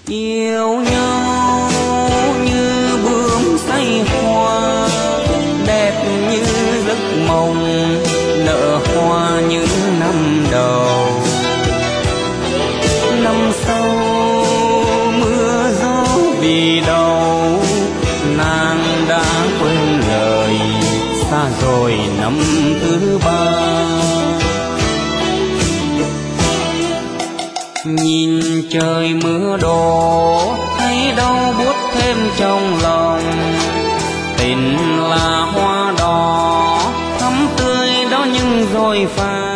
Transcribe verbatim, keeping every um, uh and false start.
Yêu nhau như bướm say hoa, đẹp như giấc mộng nở hoa những năm đầu. Năm sau mưa gió vì đâu, nàng đã quên lời xa rồi năm thứ ba. Nhìn trời mưa đổ thấy đau buốt thêm trong lòng, tình là hoa đỏ thắm tươi đó nhưng rồi phai.